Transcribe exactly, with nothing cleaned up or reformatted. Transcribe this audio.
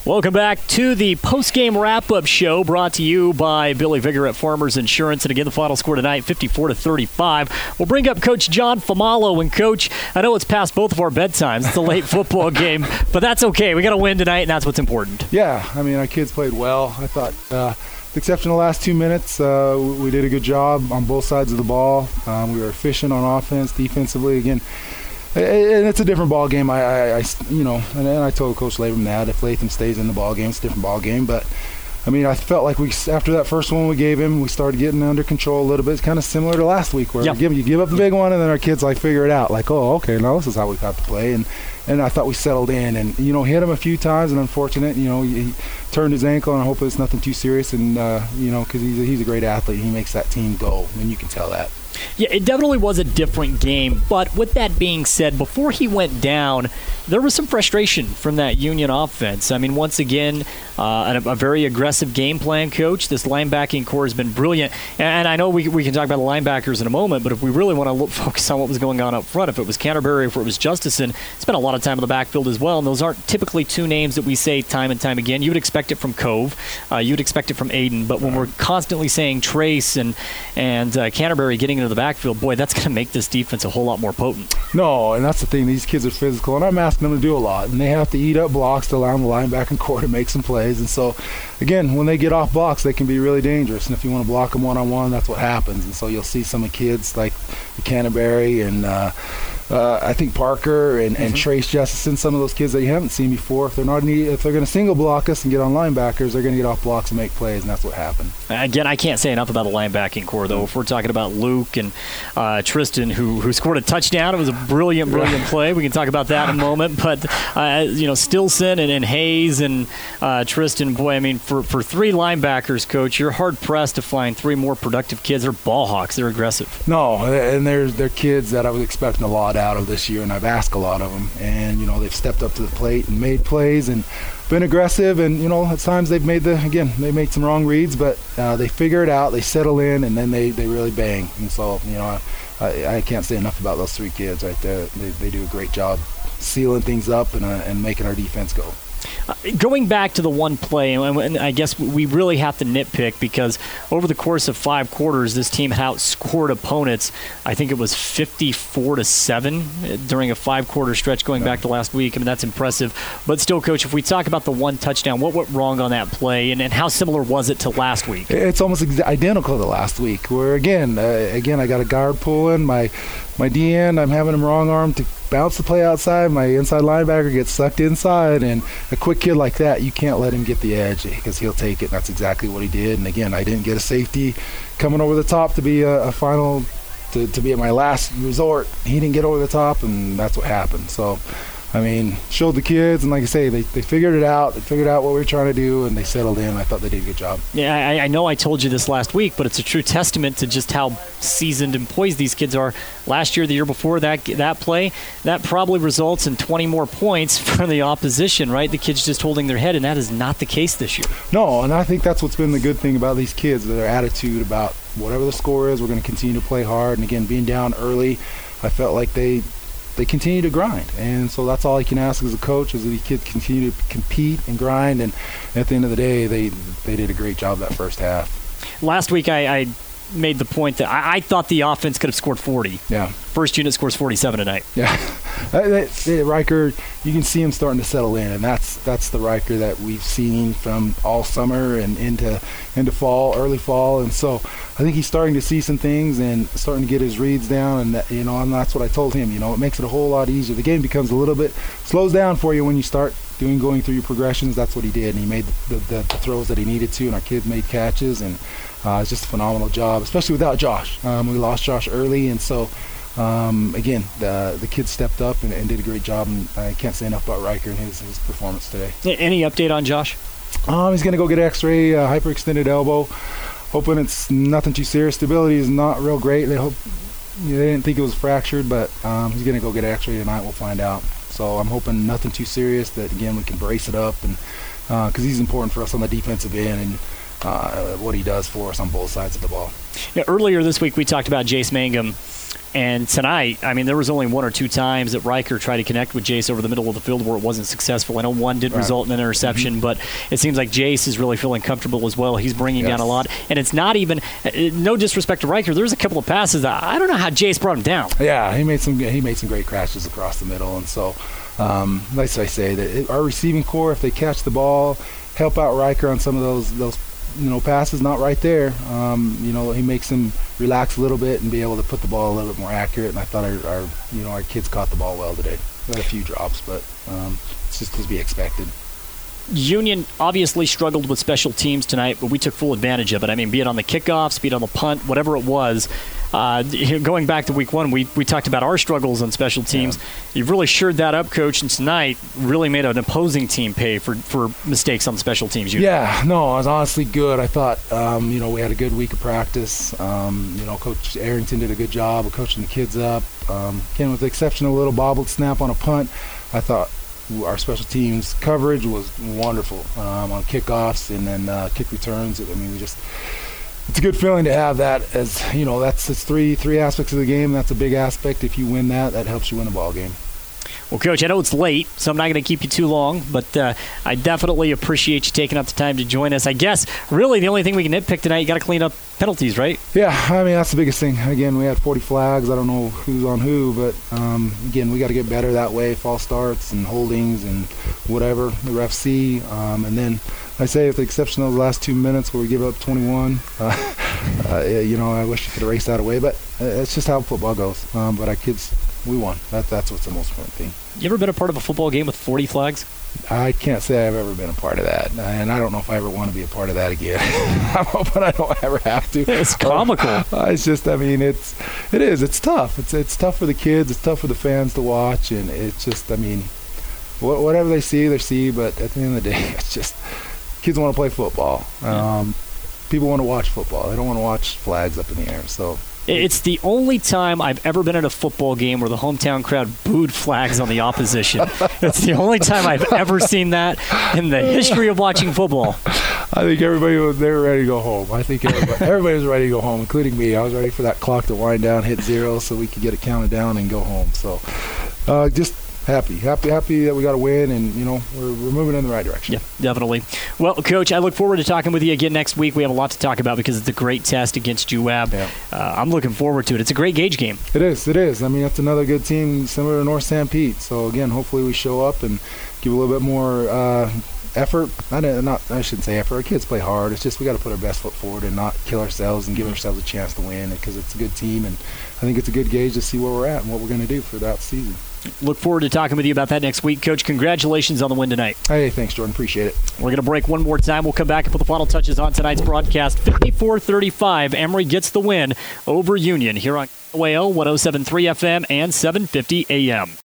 Welcome back to the post-game wrap-up show brought to you by Billy Vigor at Farmers Insurance. And again, the final score tonight, fifty-four to thirty-five. We'll bring up Coach John Famalo. And, Coach, I know it's past both of our bedtimes. It's a late football game, but that's okay. We got to win tonight, and that's what's important. Yeah, I mean, our kids played well. I thought, uh, with the exception of the last two minutes, uh, we did a good job on both sides of the ball. Um, we were efficient on offense, defensively. Again, and it's a different ball game. I, I, I you know, and I told Coach Latham that if Latham stays in the ball game, it's a different ball game. But I mean, I felt like we after that first one we gave him, we started getting under control a little bit. It's kind of similar to last week, where yep. we give, you give up the big one, and then our kids like figure it out. Like, oh, okay, now this is how we got to play. And and I thought we settled in, and you know, hit him a few times, and unfortunate, you know, he, he turned his ankle, and I hope it's nothing too serious. And uh, you know, because he's a, he's a great athlete, he makes that team go, and you can tell that. Yeah, it definitely was a different game. But with that being said, before he went down, there was some frustration from that Union offense. I mean, once again, uh, a, a very aggressive game plan, Coach. This linebacking core has been brilliant. And I know we, we can talk about the linebackers in a moment, but if we really want to look, focus on what was going on up front, if it was Canterbury, if it was Justison, spent a lot of time in the backfield as well. And those aren't typically two names that we say time and time again. You would expect it from Cove. Uh, you would expect it from Aiden. But when we're constantly saying Trace and, and uh, Canterbury getting into the backfield, boy, that's going to make this defense a whole lot more potent. No, and that's the thing. These kids are physical, and I'm asking them to do a lot, and they have to eat up blocks to allow the linebacking core to make some plays. And so, again, when they get off blocks, they can be really dangerous. And if you want to block them one-on-one, that's what happens. And so you'll see some of the kids like the Canterbury and uh, uh, I think Parker and, and mm-hmm. Trace Justison, some of those kids that you haven't seen before. If they're not need, if they're going to single block us and get on linebackers, they're going to get off blocks and make plays, and that's what happened. Again, I can't say enough about the linebacking core, though. If we're talking about Luke and uh, Tristan, who who scored a touchdown, it was a brilliant, brilliant play. We can talk about that in a moment. But uh, you know, Stilson and, and Hayes and uh, Tristan, boy, I mean, for for three linebackers, Coach, you're hard pressed to find three more productive kids. They're ball hawks. They're aggressive. No, and they're they're kids that I was expecting a lot out of this year, and I've asked a lot of them. And you know, they've stepped up to the plate and made plays and been aggressive. And you know, at times they've made the again they made some wrong reads, but uh, they figure it out. They settle in, and then they, they really bang. And so you know, I, I can't say enough about those three kids right there. They they do a great job sealing things up and uh, and making our defense go. Uh, going back to the one play, and I guess we really have to nitpick because over the course of five quarters, this team had outscored opponents. I think it was fifty-four to seven during a five-quarter stretch going yeah. back to last week. I mean, that's impressive. But still, Coach, if we talk about the one touchdown, what went wrong on that play, and, and how similar was it to last week? It's almost identical to last week, where, again, uh, again, I got a guard pulling. My, my D N, I'm having him wrong arm to bounce the play outside. My inside linebacker gets sucked inside, and a quick kid like that, you can't let him get the edge because he'll take it. That's exactly what he did. And again, I didn't get a safety coming over the top to be a, a final, to, to be at my last resort. He didn't get over the top, and that's what happened. So, I mean, showed the kids, and like I say, they, they figured it out. They figured out what we were trying to do, and they settled in. I thought they did a good job. Yeah, I, I know I told you this last week, but it's a true testament to just how seasoned and poised these kids are. Last year, the year before, that that play, that probably results in twenty more points for the opposition, right? The kids just holding their head, and that is not the case this year. No, and I think that's what's been the good thing about these kids, their attitude about whatever the score is, we're going to continue to play hard. And again, being down early, I felt like they – they continue to grind, and so that's all I can ask as a coach is that these kids continue to compete and grind, and at the end of the day, they they did a great job that first half. Last week, I, I made the point that I, I thought the offense could have scored forty. Yeah. First unit scores forty-seven tonight. Yeah. Riker, you can see him starting to settle in, and that's that's the Riker that we've seen from all summer and into into fall, early fall, and so I think he's starting to see some things and starting to get his reads down, and that, you know, and that's what I told him. You know, it makes it a whole lot easier. The game becomes a little bit slows down for you when you start doing going through your progressions. That's what he did, and he made the, the, the throws that he needed to, and our kids made catches, and uh, it's just a phenomenal job, especially without Josh. Um, we lost Josh early, and so. Um, again, the the kids stepped up and, and did a great job, and I can't say enough about Riker and his, his performance today. Any update on Josh? Um, he's going to go get an X-ray, uh, hyperextended elbow. Hoping it's nothing too serious. Stability is not real great. They hope they didn't think it was fractured, but um, he's going to go get an X-ray tonight. We'll find out. So I'm hoping nothing too serious. That again we can brace it up, and because uh, he's important for us on the defensive end and uh, what he does for us on both sides of the ball. Yeah, earlier this week we talked about Jace Mangum And tonight, I mean, there was only one or two times that Riker tried to connect with Jace over the middle of the field where it wasn't successful. I know one did right. result in an interception, mm-hmm. but it seems like Jace is really feeling comfortable as well. He's bringing yes. down a lot. And it's not even, no disrespect to Riker, there's a couple of passes that I don't know how Jace brought him down. Yeah, he made some he made some great crashes across the middle. And so, um, like I say, that it, our receiving core, if they catch the ball, help out Riker on some of those those you know passes, not right there. Um, you know, he makes him relax a little bit and be able to put the ball a little bit more accurate. And I thought our, our you know our kids caught the ball well today. We had a few drops, but um, it's just to be expected. Union obviously struggled with special teams tonight, but we took full advantage of it. I mean, be it on the kickoffs, be it on the punt, whatever it was. Uh, going back to week one, we, we talked about our struggles on special teams. Yeah. You've really shored that up, Coach, and tonight really made an opposing team pay for, for mistakes on special teams. Union. Yeah, no, it was honestly good. I thought, um, you know, we had a good week of practice. Um, you know, Coach Arrington did a good job of coaching the kids up. Um, again, with the exception of a little bobbled snap on a punt, I thought our special teams coverage was wonderful um, on kickoffs and then uh, kick returns. I mean, we just it's a good feeling to have that. As you know, that's it's three three aspects of the game. That's a big aspect. If you win that, that helps you win a ball game. Well, Coach, I know it's late, so I'm not going to keep you too long, but uh, I definitely appreciate you taking up the time to join us. I guess, really, the only thing we can nitpick tonight, you got to clean up penalties, right? Yeah, I mean, that's the biggest thing. Again, we had forty flags. I don't know who's on who, but, um, again, we got to get better that way, false starts and holdings and whatever the refs see. Um, and then I say, with the exception of the last two minutes where we give up twenty-one, uh, uh, you know, I wish you could erase that away, but it's just how football goes. Um, but our kids, we won. That, that's what's the most important thing. You ever been a part of a football game with forty flags? I can't say I've ever been a part of that, and I don't know if I ever want to be a part of that again. I'm hoping I don't ever have to. It's comical. Uh, it's just, I mean, it's, it is. It's tough. It's it's tough for the kids. It's tough for the fans to watch, and it's just, I mean, wh- whatever they see, they see. But at the end of the day, it's just kids want to play football. Um, people want to watch football. They don't want to watch flags up in the air. So. It's the only time I've ever been at a football game where the hometown crowd booed flags on the opposition. It's the only time I've ever seen that in the history of watching football. I think everybody was they were ready to go home. I think everybody, everybody was ready to go home, including me. I was ready for that clock to wind down, hit zero, so we could get it counted down and go home. So uh, just happy, happy, happy that we got a win, and, you know, we're, we're moving in the right direction. Yeah, definitely. Well, Coach, I look forward to talking with you again next week. We have a lot to talk about because it's a great test against U A B. Yeah. Uh, I'm looking forward to it. It's a great Gage game. It is, it is. I mean, that's another good team similar to North San Pete. So, again, hopefully we show up and give a little bit more uh, effort. I, not, I shouldn't say effort. Our kids play hard. It's just we got to put our best foot forward and not kill ourselves and give ourselves a chance to win, because it's a good team, and I think it's a good gauge to see where we're at and what we're going to do for that season. Look forward to talking with you about that next week. Coach, congratulations on the win tonight. Hey, thanks, Jordan. Appreciate it. We're going to break one more time. We'll come back and put the final touches on tonight's broadcast. fifty-four thirty-five, Emory gets the win over Union here on W A L one oh seven point three F M and seven fifty A M.